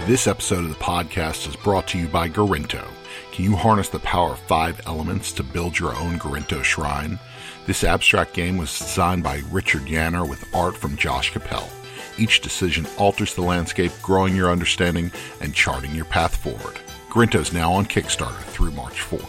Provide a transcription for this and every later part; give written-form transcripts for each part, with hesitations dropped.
This episode of the podcast is brought to you by Garinto. Can you harness the power of 5 elements to build your own Garinto shrine? This abstract game was designed by Richard Yanner with art from Josh Capel. Each decision alters the landscape, growing your understanding and charting your path forward. Garinto is now on Kickstarter through March 4th.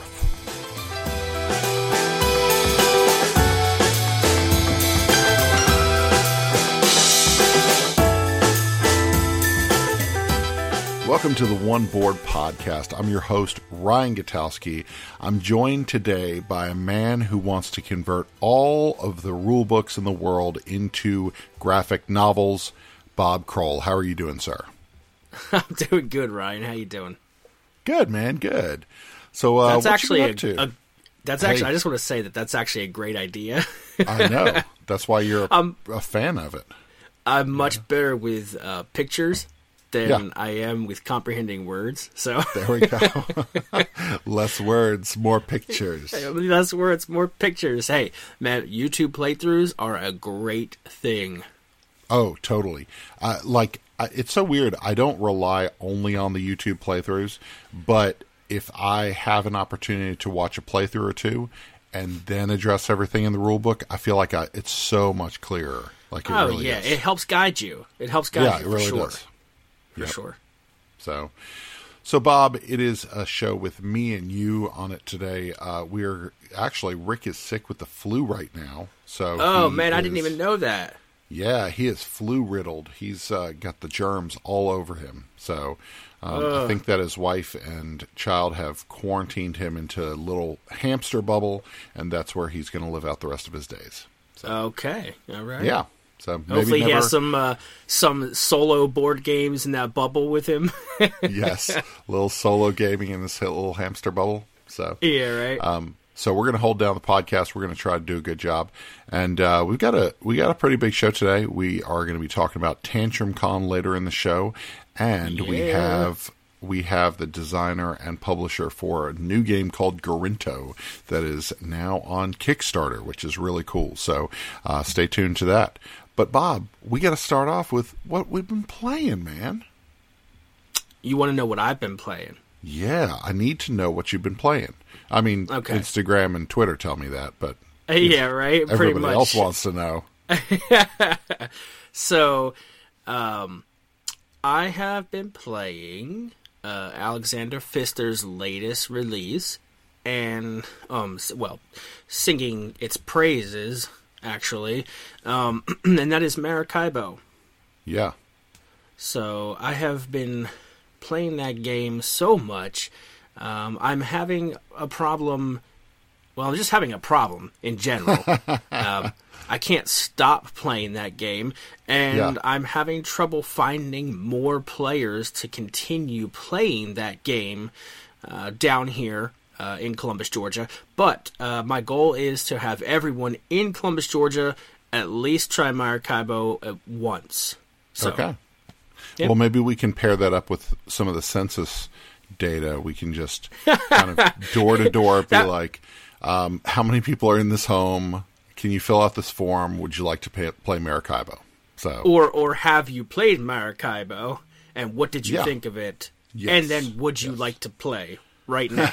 Welcome to the One Board Podcast. I'm your host, Ryan Gutowski. I'm joined today by a man who wants to convert all of the rule books in the world into graphic novels, Bob Kroll. How are you doing, sir? I'm doing good, Ryan. How you doing? Good, man. Good. So, that's what actually you been up to? I just want to say that that's actually a great idea. I know. That's why you're a fan of it. I'm much better with pictures than I am with comprehending words. So there we go. Less words, more pictures. Less words, more pictures. Hey, man, YouTube playthroughs are a great thing. Oh, totally. It's so weird. I don't rely only on the YouTube playthroughs, but if I have an opportunity to watch a playthrough or two and then address everything in the rule book, I feel like it's so much clearer. Like it really is. It helps guide you. It helps guide you, it really for sure. does. For sure. So Bob, it is a show with me and you on it today. Rick is sick with the flu right now. So I didn't even know that. Yeah, he is flu riddled. He's got the germs all over him. So I think that his wife and child have quarantined him into a little hamster bubble, and that's where he's going to live out the rest of his days. So, okay, all right. Yeah. So hopefully he has some solo board games in that bubble with him. Yes, a little solo gaming in this little hamster bubble. So yeah, right. So we're going to hold down the podcast. We're going to try to do a good job, and we got a pretty big show today. We are going to be talking about Tantrum Con later in the show, and we have the designer and publisher for a new game called Garinto that is now on Kickstarter, which is really cool. So stay tuned to that. But Bob, we got to start off with what we've been playing, man. You want to know what I've been playing? Yeah, I need to know what you've been playing. I mean, Instagram and Twitter tell me that, but right. Everybody else wants to know. So, I have been playing Alexander Pfister's latest release, and singing its praises, actually, and that is Maracaibo. Yeah. So I have been playing that game so much. I'm having a problem. Well, I'm just having a problem in general. I can't stop playing that game, and I'm having trouble finding more players to continue playing that game down here in Columbus, Georgia. But my goal is to have everyone in Columbus, Georgia at least try Maracaibo once. So, okay. Yep. Well, maybe we can pair that up with some of the census data. We can just kind of door to door be like, how many people are in this home? Can you fill out this form? Would you like to play Maracaibo? So, or have you played Maracaibo, and what did you think of it? Yes. And then would you like to play right now?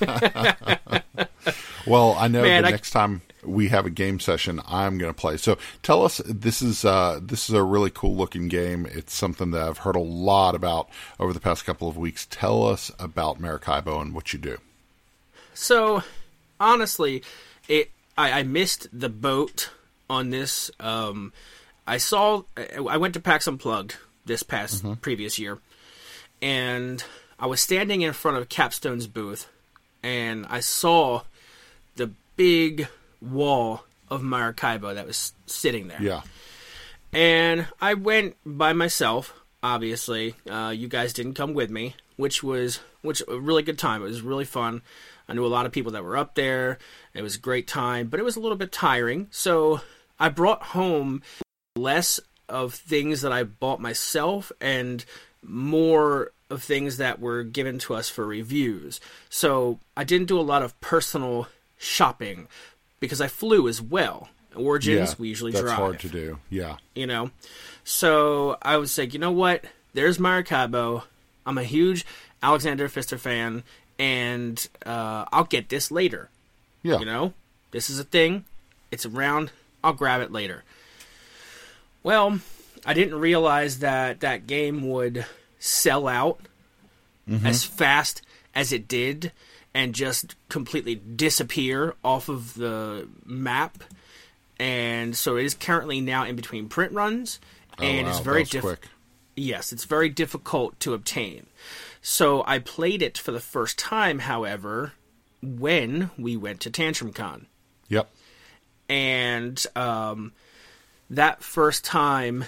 Well, I know next time we have a game session, I'm going to play. So tell us, this is a really cool looking game. It's something that I've heard a lot about over the past couple of weeks. Tell us about Maracaibo and what you do. So, honestly, I missed the boat on this. I went to PAX Unplugged this past previous year, and I was standing in front of Capstone's booth, and I saw the big wall of Maracaibo that was sitting there. Yeah. And I went by myself, obviously. You guys didn't come with me, which a really good time. It was really fun. I knew a lot of people that were up there. It was a great time, but it was a little bit tiring. So I brought home less of things that I bought myself and more of things that were given to us for reviews. So I didn't do a lot of personal shopping because I flew as well. Origins, we usually drive. That's hard to do, yeah. You know? So I was like, you know what? There's Maracaibo. I'm a huge Alexander Pfister fan, and I'll get this later. Yeah. You know? This is a thing. It's around. I'll grab it later. Well, I didn't realize that game would sell out as fast as it did and just completely disappear off of the map. And so it is currently now in between print runs, and it's very quick. Yes, it's very difficult to obtain. So I played it for the first time, however, when we went to TantrumCon. Yep. And that first time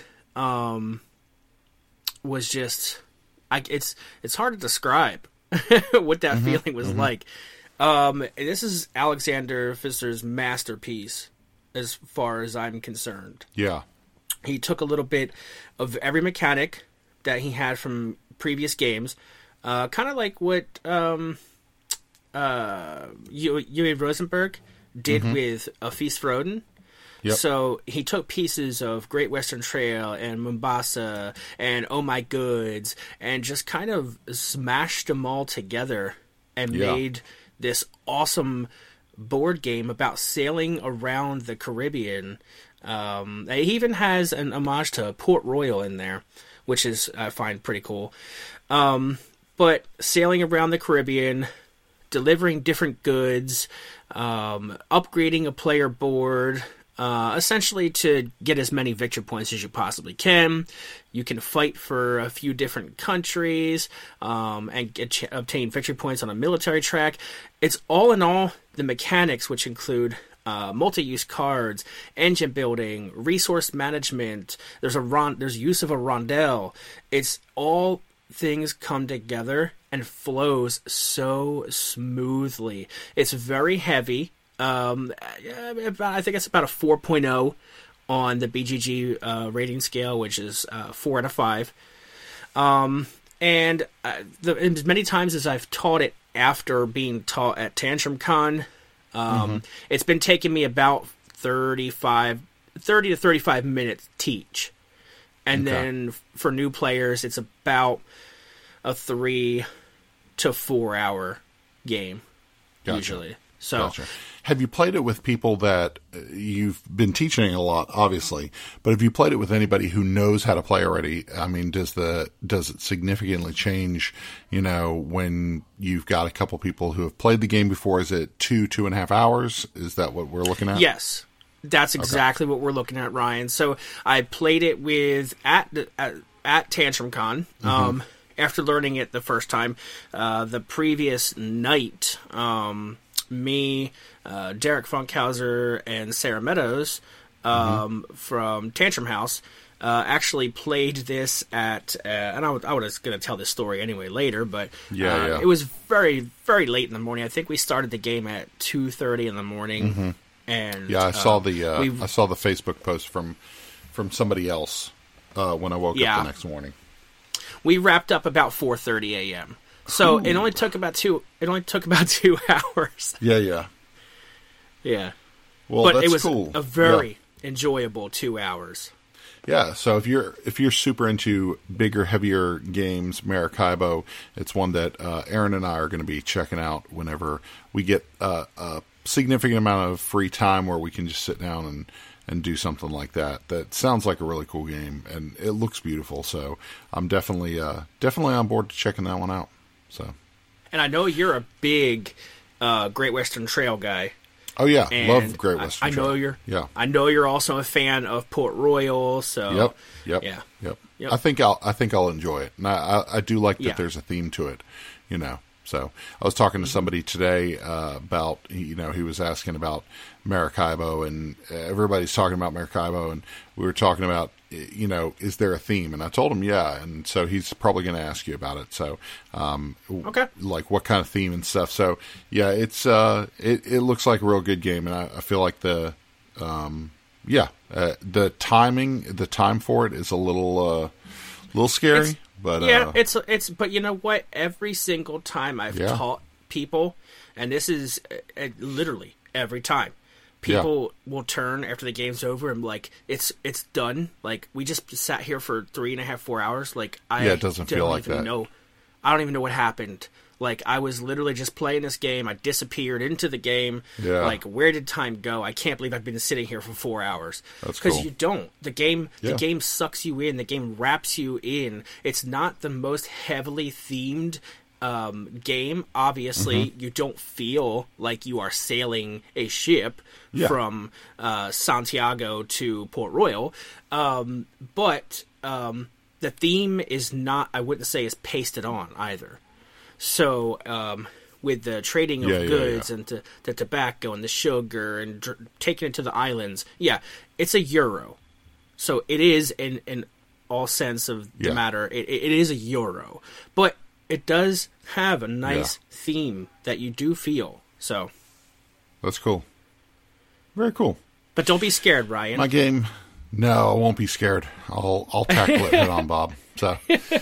was just... it's hard to describe what that feeling was like. This is Alexander Pfister's masterpiece, as far as I'm concerned. Yeah. He took a little bit of every mechanic that he had from previous games, kind of like what Uwe Rosenberg did with A Feast for Odin. Yep. So he took pieces of Great Western Trail and Mombasa and Oh My Goods and just kind of smashed them all together and made this awesome board game about sailing around the Caribbean. He even has an homage to Port Royal in there, which is, I find, pretty cool. But sailing around the Caribbean, delivering different goods, upgrading a player board, essentially to get as many victory points as you possibly can. You can fight for a few different countries and obtain victory points on a military track. It's all in all the mechanics, which include multi-use cards, engine building, resource management. There's use of a rondel. It's all things come together and flows so smoothly. It's very heavy. I think it's about a 4.0 on the BGG rating scale, which is 4 out of 5. And as many times as I've taught it after being taught at TantrumCon, it's been taking me about 30 to 35 minutes to teach. And then for new players, it's about a 3 to 4 hour game, usually. So, gotcha. Have you played it with people that you've been teaching a lot, obviously, but have you played it with anybody who knows how to play already? I mean, does it significantly change, when you've got a couple people who have played the game before? Is it 2.5 hours? Is that what we're looking at? Yes. That's exactly what we're looking at, Ryan. So I played it with at TantrumCon. After learning it the first time, the previous night, me, Derek Funkhauser, and Sarah Meadows from Tantrum House actually played this at, and I was going to tell this story anyway later, but it was very, very late in the morning. I think we started the game at 2:30 in the morning. And I saw the Facebook post from somebody else when I woke up the next morning. We wrapped up about 4:30 a.m. So it only took about 2 hours. Yeah. Well, but that's it was cool. A very enjoyable 2 hours. Yeah, so if you're super into bigger, heavier games, Maracaibo, it's one that Aaron and I are going to be checking out whenever we get a significant amount of free time where we can just sit down and do something like that. That sounds like a really cool game, and it looks beautiful. So I'm definitely on board to checking that one out. So, and I know you're a big Great Western Trail guy. Oh yeah, love Great Western Trail. I know you're also a fan of Port Royal. So Yep. I think I'll enjoy it, and I do like that there's a theme to it. So I was talking to somebody today about, he was asking about Maracaibo, and everybody's talking about Maracaibo, and we were talking about, is there a theme? And I told him, yeah, and so he's probably going to ask you about it. So, like what kind of theme and stuff. So, yeah, it's it looks like a real good game, and I feel like the time for it is a little scary. But but you know what? Every single time I've taught people, and this is literally every time, people will turn after the game's over and be like, it's done. Like, we just sat here for 3.5, 4 hours. Like, it doesn't feel like that. I don't even know what happened. Like, I was literally just playing this game. I disappeared into the game. Yeah. Like, where did time go? I can't believe I've been sitting here for 4 hours. That's cool. Because you don't. The game sucks you in. The game wraps you in. It's not the most heavily themed game. Obviously, you don't feel like you are sailing a ship from Santiago to Port Royal. But the theme is not, I wouldn't say, is pasted on either. So, with the trading of goods and the tobacco and the sugar and taking it to the islands, it's a euro. So it is, in all sense of the matter, it is a euro. But it does have a nice theme that you do feel. So that's cool. Very cool. But don't be scared, Ryan. My game, no, I won't be scared. I'll tackle it head on, Bob. So,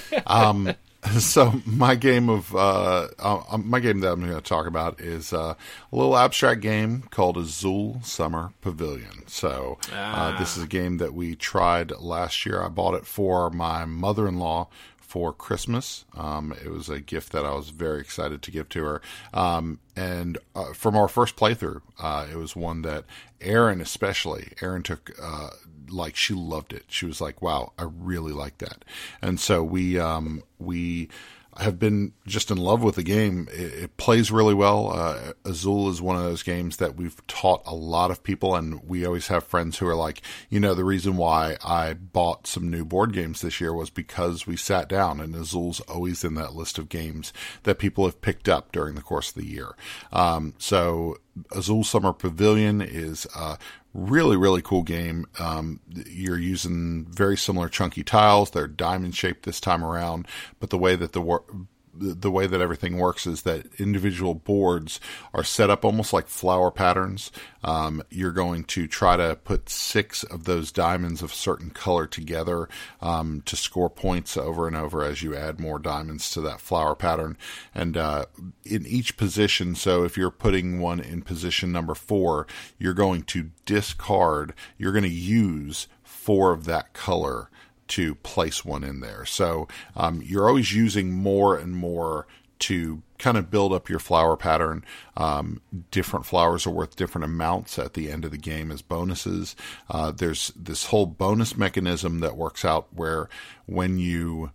so my game that I'm going to talk about is a little abstract game called Azul Summer Pavilion. So this is a game that we tried last year. I bought it for my mother-in-law for Christmas. It was a gift that I was very excited to give to her. And from our first playthrough, it was one that Erin took, she loved it. She was like, wow, I really like that. And so we have been just in love with the game. It plays really well. Azul is one of those games that we've taught a lot of people, and we always have friends who are like, the reason why I bought some new board games this year was because we sat down, and Azul's always in that list of games that people have picked up during the course of the year. So Azul Summer Pavilion is really, really cool game. You're using very similar chunky tiles. They're diamond shaped this time around, but the way that the way that everything works is that individual boards are set up almost like flower patterns. You're going to try to put 6 of those diamonds of a certain color together to score points over and over as you add more diamonds to that flower pattern. And in each position, so if you're putting one in position number 4, you're going to you're going to use 4 of that color to place one in there. So you're always using more and more to kind of build up your flower pattern. Different flowers are worth different amounts at the end of the game as bonuses. There's this whole bonus mechanism that works out where when you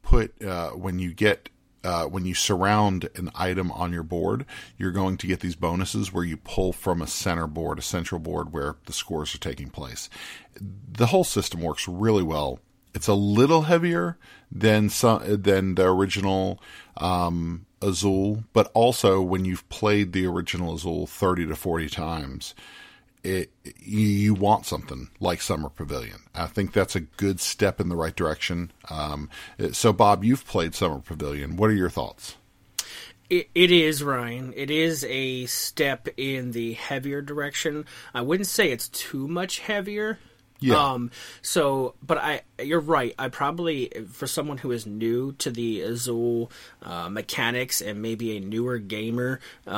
surround an item on your board, you're going to get these bonuses where you pull from a central board where the scores are taking place. The whole system works really well. It's a little heavier than the original Azul, but also when you've played the original Azul 30 to 40 times, you want something like Summer Pavilion. I think that's a good step in the right direction. So, Bob, you've played Summer Pavilion. What are your thoughts? It is, Ryan. It is a step in the heavier direction. I wouldn't say it's too much heavier. Yeah. You're right. I probably, for someone who is new to the Azul mechanics and maybe a newer gamer,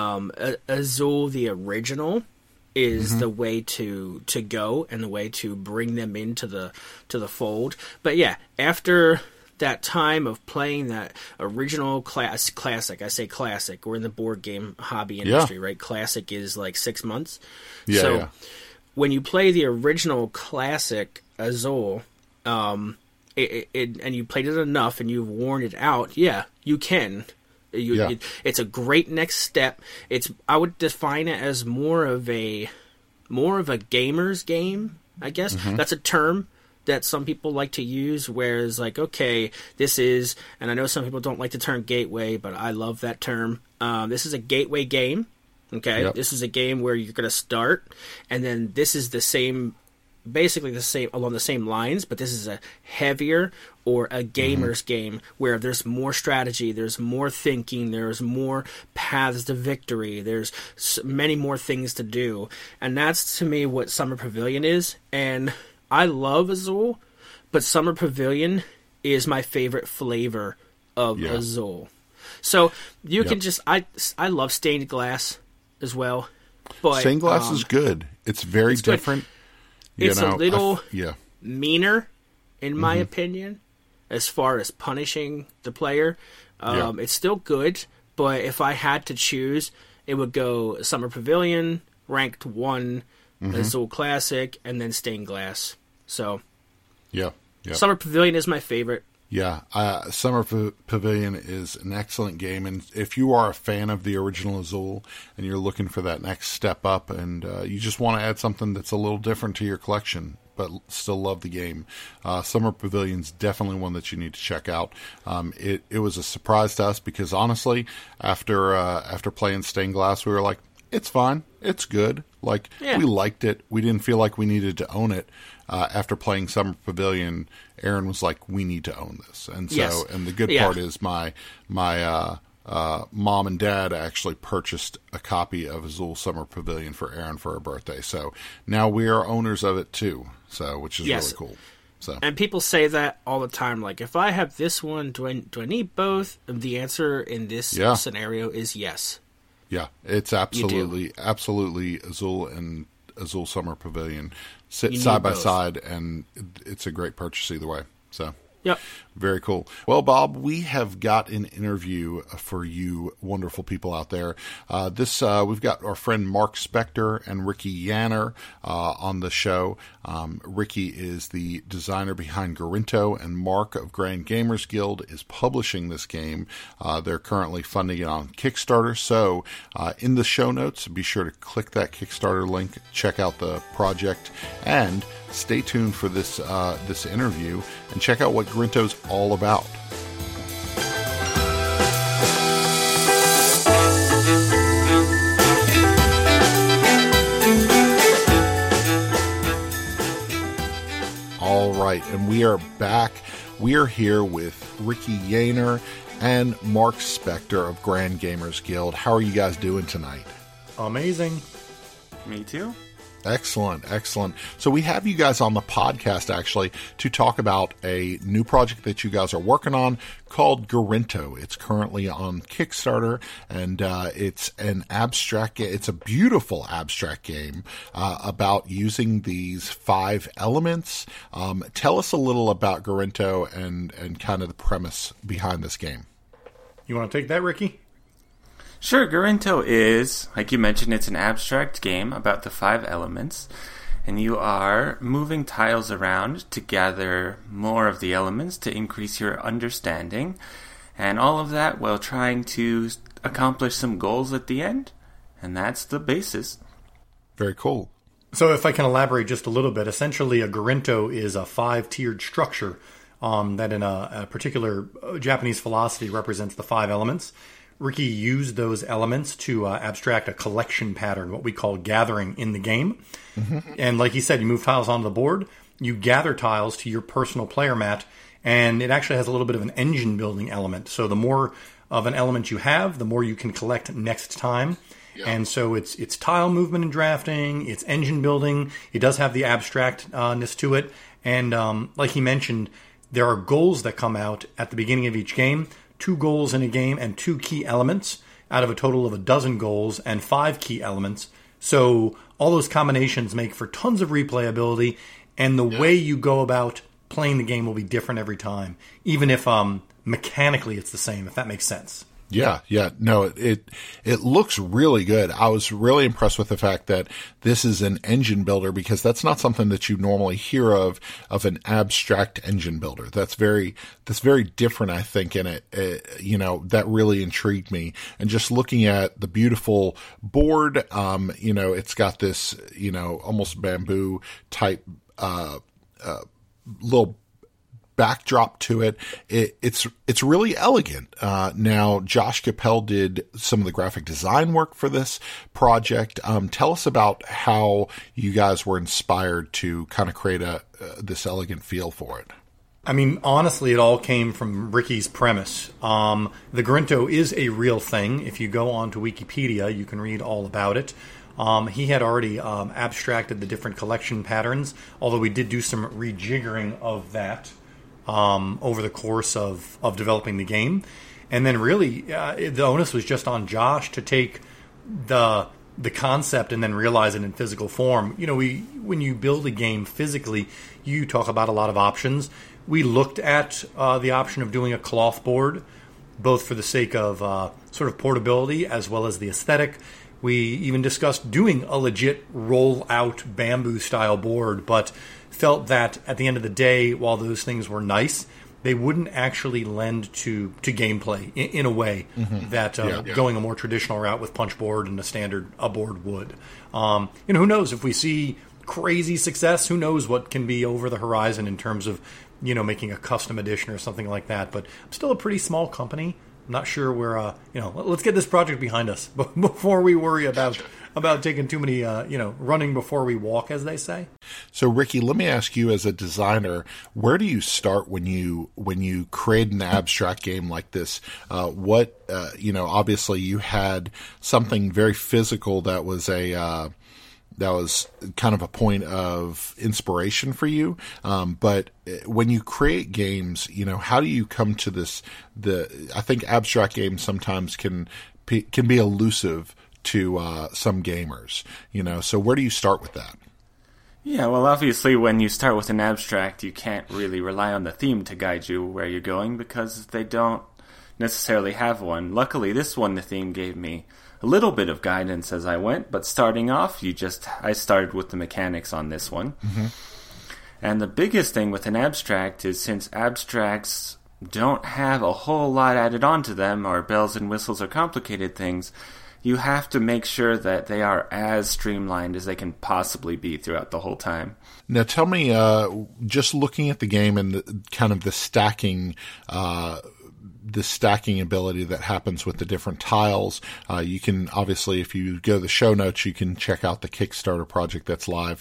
Azul, the original, is the way to go and the way to bring them into the fold. But yeah, after that time of playing that original classic, I say classic, we're in the board game hobby industry, right? Classic is like 6 months. Yeah. When you play the original classic Azul, and you played it enough and you've worn it out, you can. It's a great next step. I would define it as more of a gamer's game, I guess. That's a term that some people like to use, whereas okay, this is, and I know some people don't like the term gateway, but I love that term. This is a gateway game. Okay, This is a game where you're going to start, and then this is basically the same along the same lines, but this is a heavier or a gamer's game where there's more strategy, there's more thinking, there's more paths to victory, there's many more things to do, and that's to me what Summer Pavilion is. And I love Azul, but Summer Pavilion is my favorite flavor of Azul. So you can just I love stained glass as well, but stained glass is good. It's very different. It's a little meaner, in my opinion, as far as punishing the player. It's still good, but if I had to choose, it would go Summer Pavilion, Ranked 1, Azul Classic, and then Stained Glass. So, yeah. Summer Pavilion is my favorite. Yeah, Summer Pavilion is an excellent game, and if you are a fan of the original Azul and you're looking for that next step up, and you just want to add something that's a little different to your collection, but still love the game, Summer Pavilion's definitely one that you need to check out. It was a surprise to us because honestly, after playing Stained Glass, we were like, it's fine, it's good. We liked it. We didn't feel like we needed to own it. After playing Summer Pavilion, Aaron was like, "We need to own this," and so, and the good part is my mom and dad actually purchased a copy of Azul Summer Pavilion for Aaron for her birthday. So now we are owners of it too. So, which is really cool. So, and people say that all the time. Like, if I have this one, do I need both? And the answer in this scenario is yes. Yeah, it's absolutely Azul and Azul Summer Pavilion sit side by side, and it's a great purchase either way. So, yep. Very cool. Well, Bob, we have got an interview for you wonderful people out there. We've got our friend Mark Spector and Ricky Yanner on the show. Ricky is the designer behind Garinto, and Mark of Grand Gamers Guild is publishing this game. They're currently funding it on Kickstarter. So in the show notes, be sure to click that Kickstarter link, check out the project, and stay tuned for this interview and check out what Garinto's all about. All right, and we are back. We are here with Ricky Yanner and Mark Spector of Grand Gamers Guild. How are you guys doing tonight? Amazing. Me too. Excellent, excellent. So we have you guys on the podcast, actually, to talk about a new project that you guys are working on called Garinto. It's currently on Kickstarter, and it's an abstract. It's a beautiful abstract game about using these 5 elements. Tell us a little about Garinto and kind of the premise behind this game. You want to take that, Ricky? Sure, Garinto is, like you mentioned, it's an abstract game about the 5 elements, and you are moving tiles around to gather more of the elements to increase your understanding, and all of that while trying to accomplish some goals at the end, and that's the basis. Very cool. So if I can elaborate just a little bit, essentially a Garinto is a 5-tiered structure that in a particular Japanese philosophy represents the 5 elements. Ricky used those elements to abstract a collection pattern, what we call gathering in the game. Mm-hmm. And like he said, you move tiles onto the board, you gather tiles to your personal player mat, and it actually has a little bit of an engine building element. So the more of an element you have, the more you can collect next time. Yeah. And so it's tile movement and drafting, it's engine building, it does have the abstractness to it. And like he mentioned, there are goals that come out at the beginning of each game. 2 goals in a game and 2 key elements out of a total of a dozen goals and 5 key elements. So all those combinations make for tons of replayability, and the way you go about playing the game will be different every time, even if mechanically it's the same, if that makes sense. Yeah. No, it looks really good. I was really impressed with the fact that this is an engine builder, because that's not something that you normally hear of an abstract engine builder. That's very different, I think, in it. That really intrigued me. And just looking at the beautiful board, it's got this, almost bamboo type, little backdrop to it. It's really elegant. Now, Josh Capel did some of the graphic design work for this project. Tell us about how you guys were inspired to kind of create this elegant feel for it. I mean, honestly, it all came from Ricky's premise. The Garinto is a real thing. If you go onto Wikipedia, you can read all about it. He had already abstracted the different collection patterns, although we did do some rejiggering of that over the course of developing the game. And then really, the onus was just on Josh to take the concept and then realize it in physical form. When you build a game physically, you talk about a lot of options. We looked at the option of doing a cloth board, both for the sake of sort of portability as well as the aesthetic. We even discussed doing a legit roll-out bamboo-style board, but felt that at the end of the day, while those things were nice, they wouldn't actually lend to gameplay in a way that going a more traditional route with punch board and a board would. Who knows if we see crazy success? Who knows what can be over the horizon in terms of making a custom edition or something like that? But I'm still a pretty small company. I'm not sure we're let's get this project behind us before we worry about taking too many running before we walk, as they say. So Ricky, let me ask you, as a designer, where do you start when you create an abstract game like this? Obviously you had something very physical that was that was kind of a point of inspiration for you. But when you create games, how do you come to this? I think abstract games sometimes can be elusive to some gamers, so where do you start with that? Yeah, well, obviously when you start with an abstract, you can't really rely on the theme to guide you where you're going because they don't necessarily have one. Luckily, the theme gave me a little bit of guidance as I went, but starting off, I started with the mechanics on this one. Mm-hmm. And the biggest thing with an abstract is, since abstracts don't have a whole lot added onto them, or bells and whistles or complicated things, you have to make sure that they are as streamlined as they can possibly be throughout the whole time. Now tell me, just looking at the game and the stacking ability that happens with the different tiles. You can, obviously, if you go to the show notes, you can check out the Kickstarter project that's live.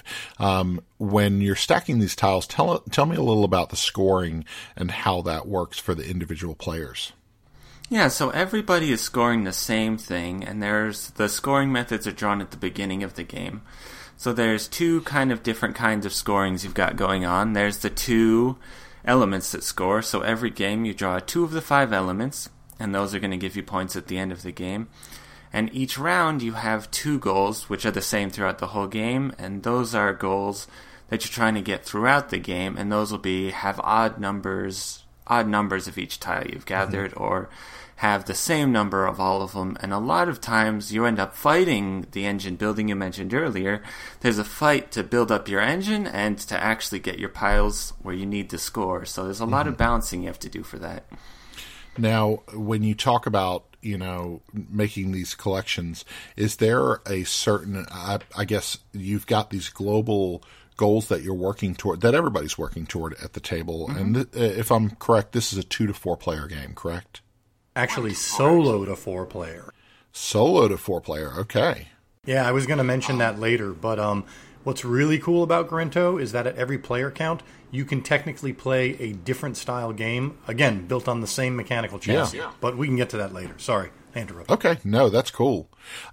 When you're stacking these tiles, tell me a little about the scoring and how that works for the individual players. Yeah, so everybody is scoring the same thing, and the scoring methods are drawn at the beginning of the game. So there's two different kinds of scorings you've got going on. There's the two elements that score. So every game you draw 2 of the 5 elements, and those are going to give you points at the end of the game. And each round you have 2 goals, which are the same throughout the whole game, and those are goals that you're trying to get throughout the game, and those will have odd numbers of each tile you've gathered, or have the same number of all of them. And a lot of times you end up fighting the engine building you mentioned earlier. There's a fight to build up your engine and to actually get your piles where you need to score. So there's a lot of balancing you have to do for that. Now, when you talk about making these collections, is there a certain, I guess you've got these global goals that you're working toward, that everybody's working toward at the table. Mm-hmm. And if I'm correct, this is a 2 to 4 player game, correct? Actually, solo to 4 player. Solo to 4 player, okay. Yeah, I was going to mention that later, but what's really cool about Garinto is that at every player count, you can technically play a different style game, again, built on the same mechanical chassis. Yeah. But we can get to that later. Sorry, I interrupted. Okay, no, that's cool.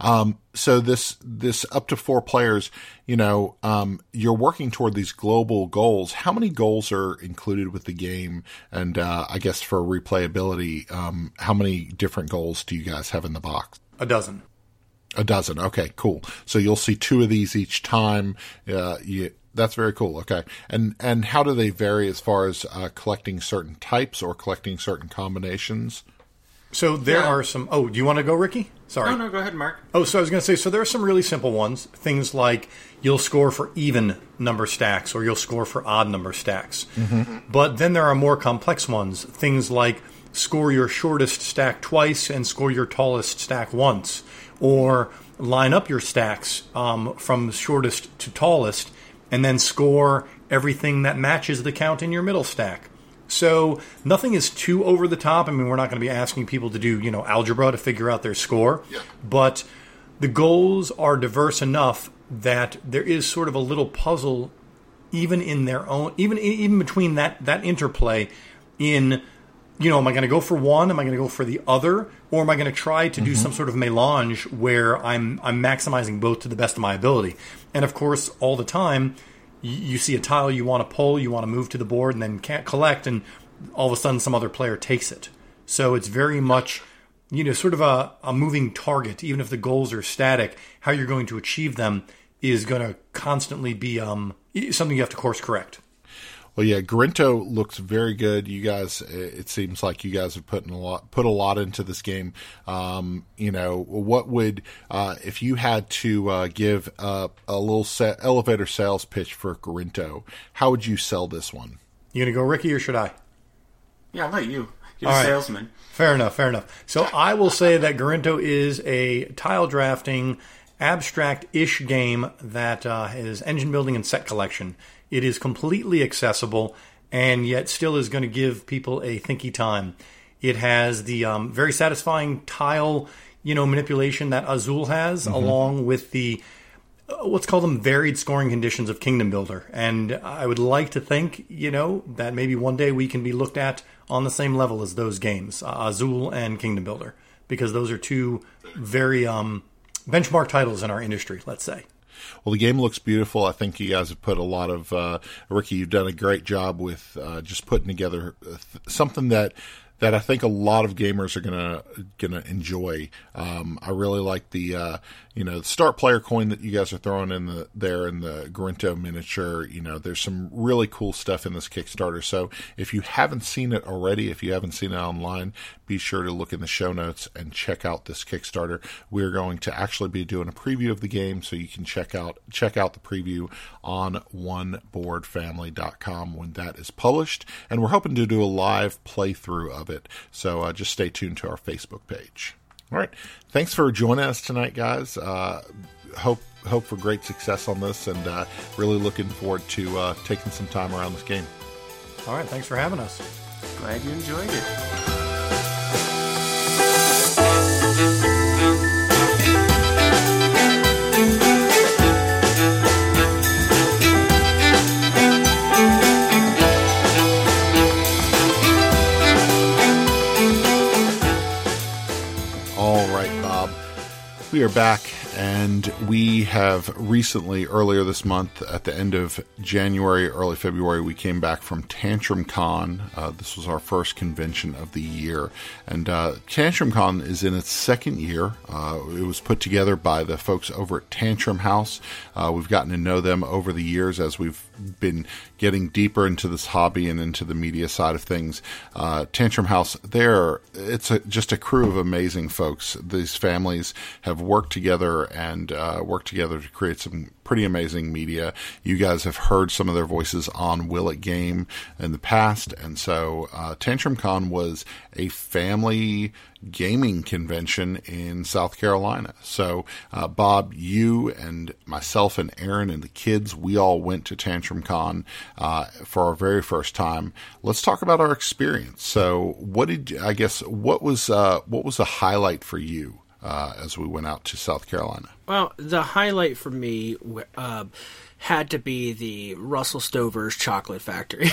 So this up to 4 players, you're working toward these global goals. How many goals are included with the game? And I guess for replayability, how many different goals do you guys have in the box? A dozen. A dozen. Okay, cool. So you'll see 2 of these each time. That's very cool. Okay. And how do they vary as far as collecting certain types or collecting certain combinations? So there are some... Oh, do you want to go, Ricky? Sorry. No, go ahead, Mark. Oh, so I was going to say, so there are some really simple ones. Things like you'll score for even number stacks or you'll score for odd number stacks. Mm-hmm. But then there are more complex ones. Things like score your shortest stack twice and score your tallest stack once. Or line up your stacks from shortest to tallest and then score everything that matches the count in your middle stack. So nothing is too over the top. I mean, we're not going to be asking people to do, algebra to figure out their score. Yeah. But the goals are diverse enough that there is sort of a little puzzle even in their own, even between that interplay in, am I going to go for one? Am I going to go for the other? Or am I going to try to do some sort of melange where I'm maximizing both to the best of my ability? And of course, all the time, you see a tile you want to pull, you want to move to the board, and then can't collect, and all of a sudden some other player takes it. So it's very much, sort of a moving target. Even if the goals are static, how you're going to achieve them is going to constantly be something you have to course correct. Well, yeah, Grinto looks very good. You guys, it seems like you guys have put a lot into this game. What would, if you had to give a little elevator sales pitch for Grinto, how would you sell this one? You gonna go, Ricky, or should I? Yeah, I'll let you. You're a salesman. Fair enough. So I will say that Grinto is a tile drafting, abstract-ish game that is engine building and set collection. It is completely accessible and yet still is going to give people a thinky time. It has the very satisfying tile, manipulation that Azul has, along with the let's call them varied scoring conditions of Kingdom Builder. And I would like to think, that maybe one day we can be looked at on the same level as those games, Azul and Kingdom Builder, because those are two very benchmark titles in our industry, let's say. Well, the game looks beautiful. I think you guys have put a lot of, Ricky, you've done a great job with just putting together something that I think a lot of gamers are gonna enjoy. I really like the start player coin that you guys are throwing in the Grinto miniature. There's some really cool stuff in this Kickstarter. So if you haven't seen it already, if you haven't seen it online, be sure to look in the show notes and check out this Kickstarter. We're going to actually be doing a preview of the game, so you can check out the preview on oneboardfamily.com when that is published. And we're hoping to do a live playthrough of it. So just stay tuned to our Facebook page. All right. Thanks for joining us tonight, guys. Hope for great success on this, and really looking forward to taking some time around this game. All right. Thanks for having us. Glad you enjoyed it. We are back, and we have recently, earlier this month, at the end of January, early February, we came back from Tantrum Con. This was our first convention of the year, and Tantrum Con is in its second year. It was put together by the folks over at Tantrum House. We've gotten to know them over the years as we've been getting deeper into this hobby and into the media side of things. Tantrum House, it's just a crew of amazing folks. These families have worked together to create some pretty amazing media. You guys have heard some of their voices on Will It Game in the past, and so Tantrum Con was a family gaming convention in South Carolina. So Bob, you and myself and Aaron and the kids, we all went to Tantrum Con for our very first time. Let's talk about our experience. So what was a highlight for you as we went out to South Carolina? Well, the highlight for me had to be the Russell Stover's Chocolate Factory.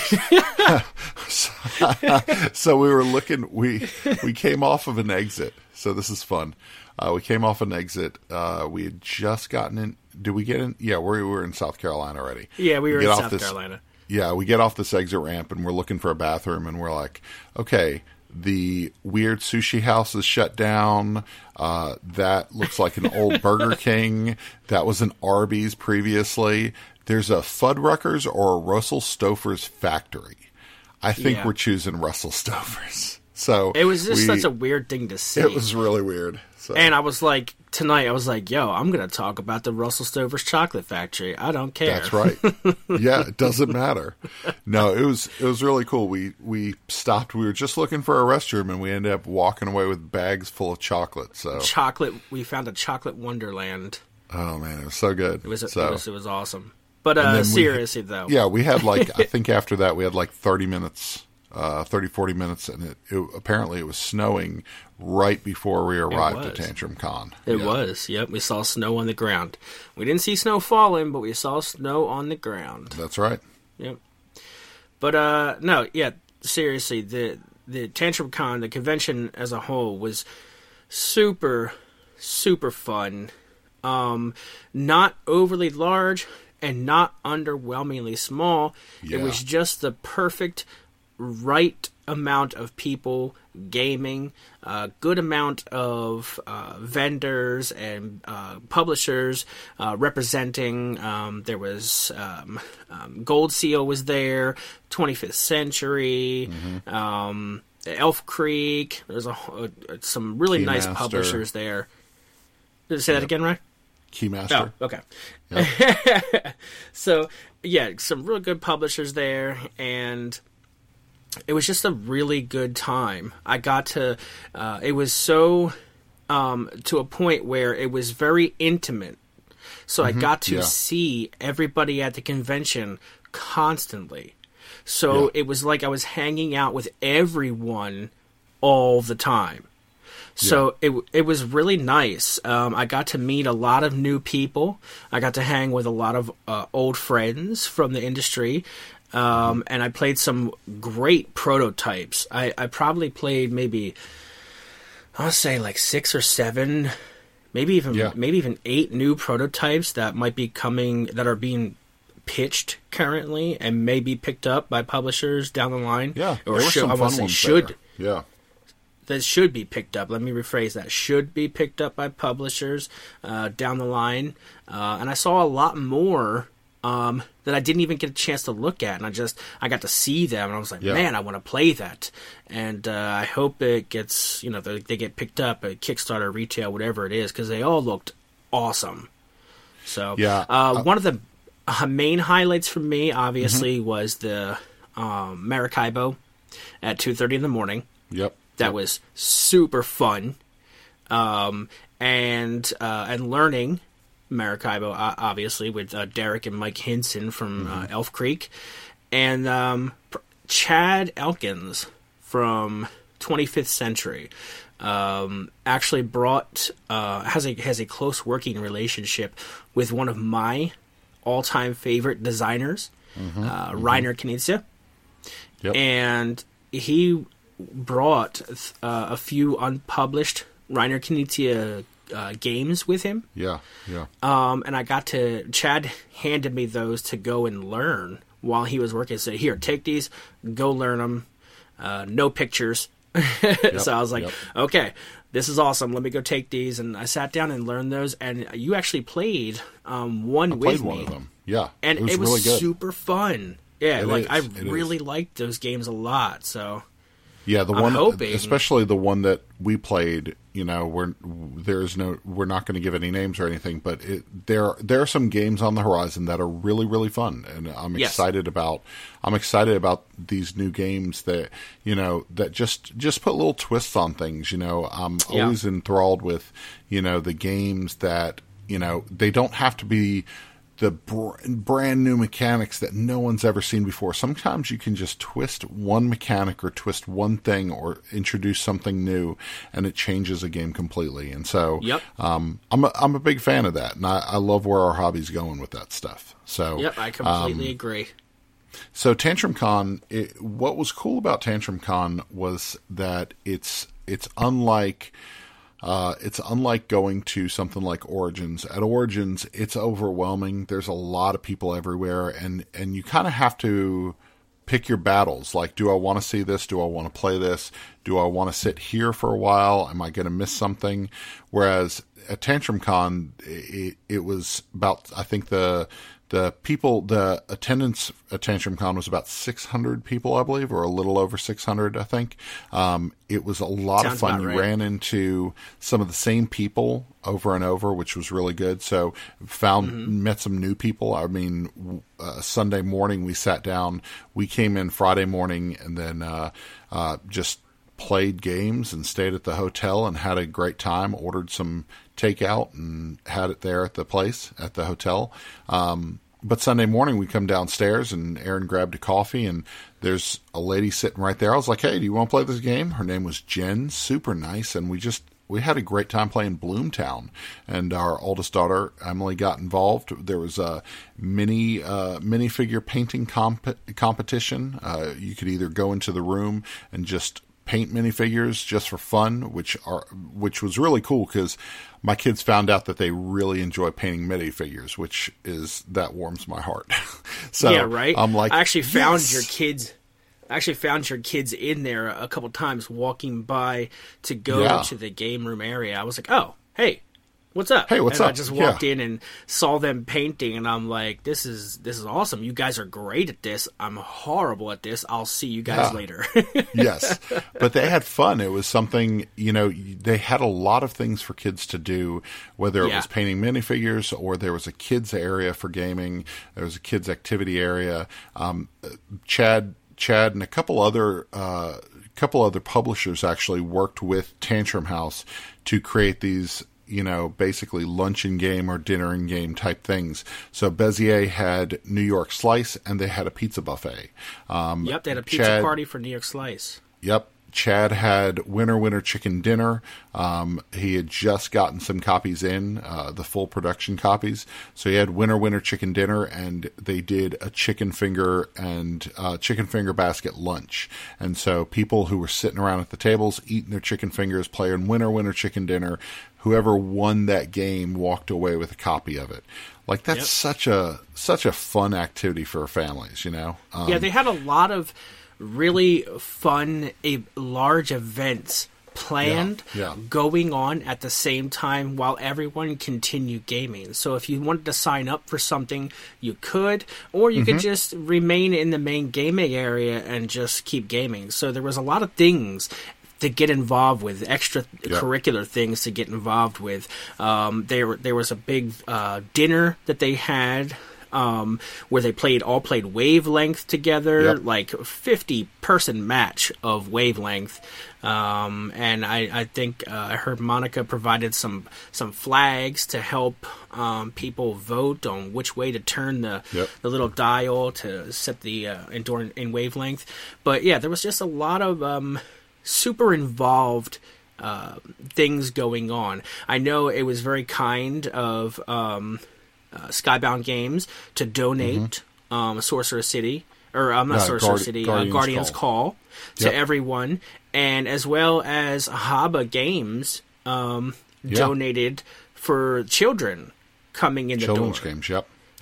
So we were looking. We came off of an exit. So this is fun. We came off an exit. We had just gotten in. Did we get in? Yeah, we were in South Carolina already. Yeah, we were in South Carolina. Yeah, we get off this exit ramp and we're looking for a bathroom, and we're like, okay, the weird sushi house is shut down. That looks like an old Burger King. That was an Arby's previously. There's a Fuddruckers or a Russell Stover's factory. I think we're choosing Russell Stover's. So it was just such a weird thing to see. It was really weird. So. And I was like, tonight, yo, I'm going to talk about the Russell Stover's Chocolate Factory. I don't care. That's right. Yeah, it doesn't matter. No, it was really cool. We stopped. We were just looking for a restroom, and we ended up walking away with bags full of chocolate. So we found a chocolate wonderland. Oh man, it was so good. It was awesome. But seriously, though. Yeah, we had I think after that we had 30 minutes. 40 minutes, and apparently it was snowing right before we arrived at Tantrum Con. It was, yep. We saw snow on the ground. We didn't see snow falling, but we saw snow on the ground. That's right. Yep. But, seriously, the Tantrum Con, the convention as a whole, was super, super fun. Not overly large and not underwhelmingly small. Yeah. It was just the perfect right amount of people gaming, a good amount of vendors and publishers representing. There was Gold Seal was there, 25th Century, Elf Creek. There's some really nice publishers there. Did I say that again, right? Keymaster. Oh, okay. Yep. So, yeah, some real good publishers there, and it was just a really good time. I got to, it was so, to a point where it was very intimate. So I got to see everybody at the convention constantly. So it was like I was hanging out with everyone all the time. So it was really nice. I got to meet a lot of new people. I got to hang with a lot of old friends from the industry. And I played some great prototypes. I probably played maybe, I'll say like 6 or 7, maybe even 8 new prototypes that might be coming, that are being pitched currently and may be picked up by publishers down the line. Yeah, or some fun ones should. There. Yeah. That should be picked up. Let me rephrase that. Should be picked up by publishers down the line. And I saw a lot more that I didn't even get a chance to look at. And I got to see them. And I was like, man, I want to play that. And I hope it gets, they get picked up at Kickstarter, retail, whatever it is, because they all looked awesome. So one of the main highlights for me, obviously, was the Maracaibo at 2:30 in the morning. Yep. That was super fun, and learning Maracaibo, obviously, with Derek and Mike Hinson from Elf Creek, and Chad Elkins from 25th Century. Actually has a close working relationship with one of my all-time favorite designers, Reiner Knizia. Yep. And he brought a few unpublished Reiner Knizia games with him. Yeah. And Chad handed me those to go and learn while he was working. He said, here, take these, go learn them, no pictures. So I was like, okay, this is awesome. Let me go take these. And I sat down and learned those. And you actually played one with me. One of them. Yeah. And it was really good. Super fun. Yeah, I really is. liked those games a lot. So yeah, the I'm one, hoping, especially the one that we played. We're not going to give any names or anything, but there are some games on the horizon that are really, really fun, and I'm excited about. I'm excited about these new games that that just put little twists on things. I'm always enthralled with the games that they don't have to be the brand new mechanics that no one's ever seen before. Sometimes you can just twist one mechanic or twist one thing or introduce something new, and it changes a game completely. And so, I'm a big fan of that, and I love where our hobby's going with that stuff. So, I completely agree. So, Tantrum Con, what was cool about Tantrum Con was that it's unlike. It's unlike going to something like Origins. At Origins, it's overwhelming. There's a lot of people everywhere, and you kind of have to pick your battles. Like, do I want to see this? Do I want to play this? Do I want to sit here for a while? Am I going to miss something? Whereas at Tantrum Con, it was about, I think the attendance at Tantrum Con was about 600 people, I believe, or a little over 600, I think. It was a lot of fun. You ran into some of the same people over and over, which was really good. So met some new people. I mean, Sunday morning we sat down. We came in Friday morning and then just played games and stayed at the hotel and had a great time, ordered some takeout and had it there at the place, at the hotel. But Sunday morning we come downstairs and Aaron grabbed a coffee and there's a lady sitting right there. I was like, hey, do you want to play this game? Her name was Jen, super nice. And we had a great time playing Bloomtown, and our oldest daughter, Emily, got involved. There was a minifigure painting competition. You could either go into the room and just paint minifigures just for fun, which was really cool because my kids found out that they really enjoy painting minifigures, that warms my heart. So yeah, right. I'm like, I actually found your kids. I actually found your kids in there a couple times walking by to go to the game room area. I was like, oh, hey, what's up? Hey, what's and up? I just walked in and saw them painting, and I'm like, this is awesome. You guys are great at this. I'm horrible at this. I'll see you guys later. Yes. But they had fun. It was something, they had a lot of things for kids to do, whether it was painting minifigures or there was a kids area for gaming. There was a kids activity area. Chad and a couple other publishers actually worked with Tantrum House to create these, basically lunch and game or dinner and game type things. So Bezier had New York Slice, and they had a pizza buffet. Yep, they had a pizza party for New York Slice. Yep. Chad had Winter Chicken Dinner. He had just gotten some copies in, the full production copies. So he had Winter Chicken Dinner, and they did a chicken finger and chicken finger basket lunch. And so people who were sitting around at the tables eating their chicken fingers, playing Winter Chicken Dinner, whoever won that game walked away with a copy of it. Like, that's such a fun activity for families, Yeah, they had a lot of really fun, large events planned going on at the same time while everyone continued gaming. So if you wanted to sign up for something, you could, or you could just remain in the main gaming area and just keep gaming. So there was a lot of things to get involved with, extra curricular things to get involved with. There was a big dinner that they had, where they all played Wavelength together, like 50-person match of Wavelength. And I think I heard Monica provided some flags to help people vote on which way to turn the little dial to set the in Wavelength. But yeah, there was just a lot of super involved things going on. I know it was very kind of Skybound Games to donate Sorcerer City, or I'm not Sorcerer City, Guardian's Call to everyone, and as well as Haba Games donated for children coming in the door. Children's games,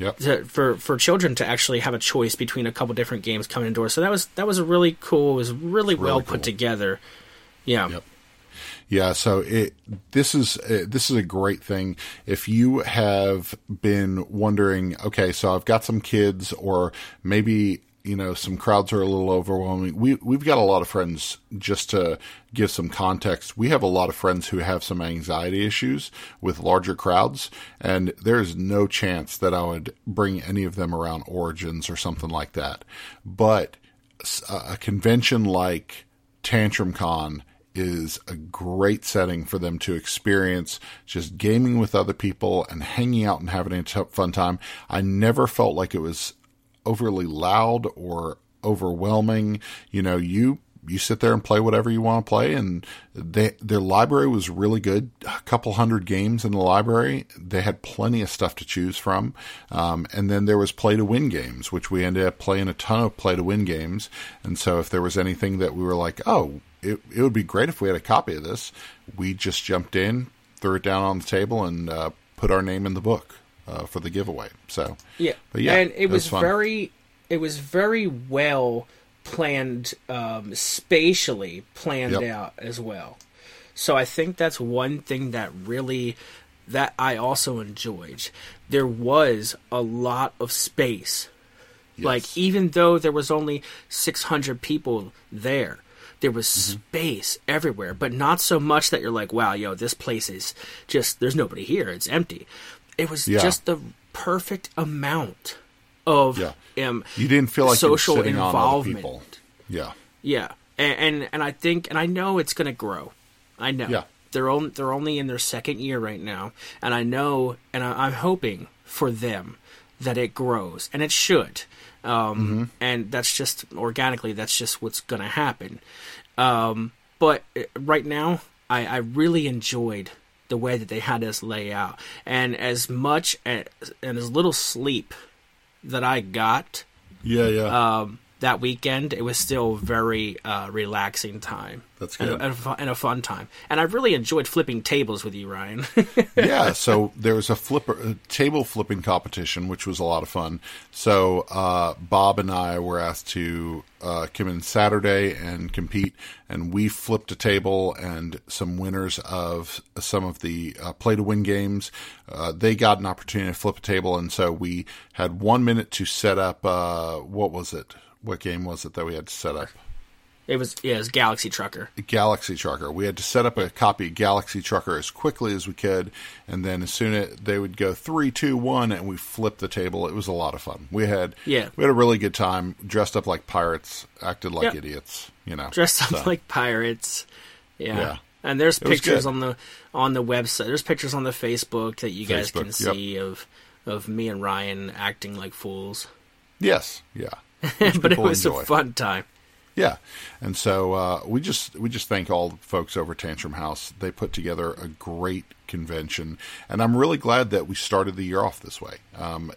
For children to actually have a choice between a couple different games coming indoors. So that was a really cool. It was really well put together. Yeah. Yep. Yeah, so this is a great thing. If you have been wondering, okay, so I've got some kids, or maybe some crowds are a little overwhelming. We've got a lot of friends, just to give some context. We have a lot of friends who have some anxiety issues with larger crowds, and there's no chance that I would bring any of them around Origins or something like that. But a convention like Tantrum Con is a great setting for them to experience just gaming with other people and hanging out and having a fun time. I never felt like it was overly loud or overwhelming. You sit there and play whatever you want to play, and their library was really good. A couple hundred games in the library. They had plenty of stuff to choose from. And then there was play-to-win games, which we ended up playing a ton of play-to-win games. And so if there was anything that we were like, oh, it would be great if we had a copy of this, we just jumped in, threw it down on the table, and put our name in the book for the giveaway. So but and it was fun. very well planned, spatially planned out as well. So I think that's one thing that I also enjoyed. There was a lot of space. Yes. Like, even though there was only 600 people there was space everywhere, but not so much that you're like, wow, this place is just, there's nobody here. It's empty. It was just the perfect amount of you didn't feel like social you were sitting involvement. on other people. Yeah. And I think, and I know it's going to grow. I know. Yeah. They're only in their second year right now, and I know, and I'm hoping for them that it grows, and it should. And that's just organically, that's just what's going to happen. But right now, I really enjoyed the way that they had us lay out, and as much and as little sleep that I got, that weekend, it was still very relaxing time. That's good. And a fun time. And I really enjoyed flipping tables with you, Ryan. Yeah, so there was a table flipping competition, which was a lot of fun. So Bob and I were asked to come in Saturday and compete, and we flipped a table, and some winners of some of the play-to-win games, they got an opportunity to flip a table, and so we had 1 minute to set up, what was it? What game was it that we had to set up? It was Galaxy Trucker. Galaxy Trucker. We had to set up a copy of Galaxy Trucker as quickly as we could, and then as soon as they would go 3, 2, 1, and we flipped the table. It was a lot of fun. We had a really good time. Dressed up like pirates, acted like idiots. Dressed up like pirates. Yeah. And there's pictures on the website. There's pictures on the Facebook that you guys can see of me and Ryan acting like fools. Yes. Yeah. But it was a fun time. Yeah, and so we just thank all the folks over at Tantrum House. They put together a great convention, and I'm really glad that we started the year off this way.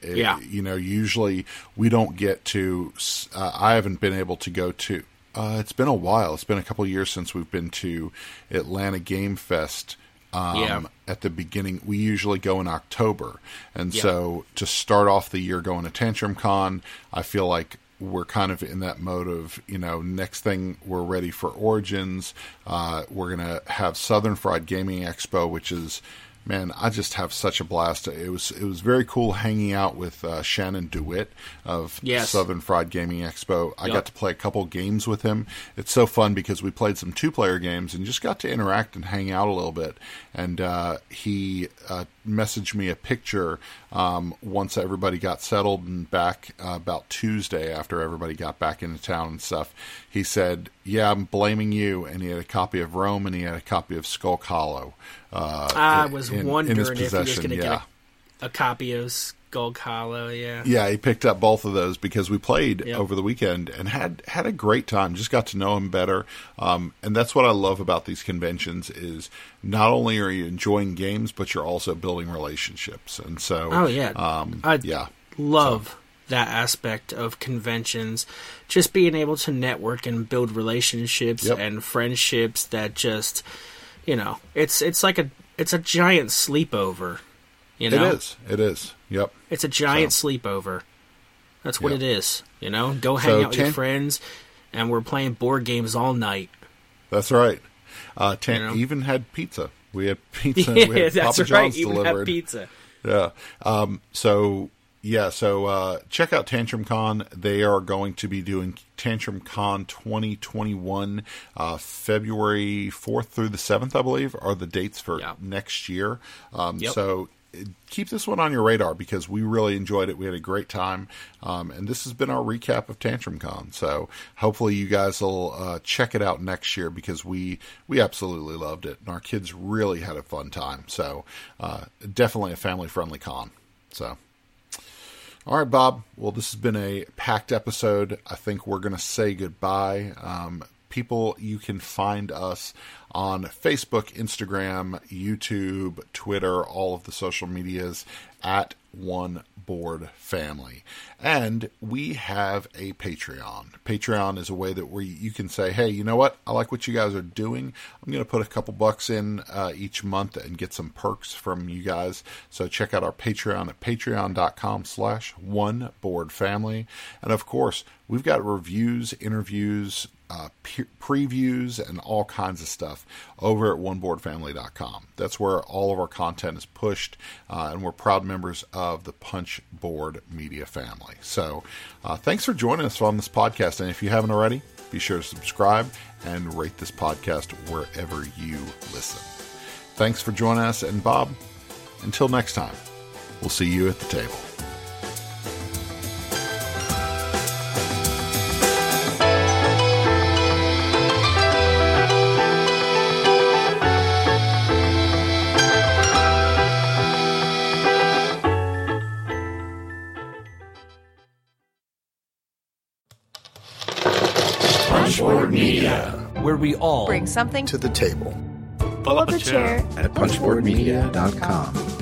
Usually we don't get to. I haven't been able to go to. It's been a while. It's been a couple of years since we've been to Atlanta Game Fest. At the beginning, we usually go in October, and so to start off the year going to Tantrum Con, I feel like we're kind of in that mode of, next thing we're ready for Origins. We're going to have Southern Fried Gaming Expo, which is, man, I just have such a blast. It was very cool hanging out with Shannon DeWitt of Southern Fried Gaming Expo. I got to play a couple games with him. It's so fun because we played some 2-player games and just got to interact and hang out a little bit. And he messaged me a picture once everybody got settled and back about Tuesday after everybody got back into town and stuff. He said, "Yeah, I'm blaming you." And he had a copy of Rome and he had a copy of Skulk Hollow. I was wondering if he was going to get a copy of Skulk Hollow. Yeah, he picked up both of those because we played over the weekend and had a great time. Just got to know him better, and that's what I love about these conventions is not only are you enjoying games, but you're also building relationships. And so, I love that aspect of conventions, just being able to network and build relationships and friendships that just. It's like it's a giant sleepover. It is. Yep. It's a giant sleepover. That's what it is. Go hang out with your friends, and we're playing board games all night. That's right. Even had pizza. We had pizza. We had that's Papa John's Even delivered. had pizza. Yeah. So check out Tantrum Con. They are going to be doing Tantrum Con 2021, February 4th through the 7th, I believe, are the dates for next year. So keep this one on your radar because we really enjoyed it. We had a great time. And this has been our recap of Tantrum Con. So hopefully you guys will check it out next year because we absolutely loved it. And our kids really had a fun time. So definitely a family-friendly con. So... All right, Bob. Well, this has been a packed episode. I think we're going to say goodbye. People, you can find us on Facebook, Instagram, YouTube, Twitter, all of the social medias at One Board Family. And we have a Patreon. Patreon is a way that you can say, hey, you know what? I like what you guys are doing. I'm going to put a couple bucks in each month and get some perks from you guys. So check out our Patreon at patreon.com/oneboardfamily. And of course, we've got reviews, interviews, previews, and all kinds of stuff over at oneboardfamily.com. That's where all of our content is pushed, and we're proud members of the Punch Board Media family. So thanks for joining us on this podcast, and if you haven't already, be sure to subscribe and rate this podcast wherever you listen. Thanks for joining us, and Bob, until next time, we'll see you at the table. Punchboard Media, where we all bring something to the table. Pull up a chair at punchboardmedia.com.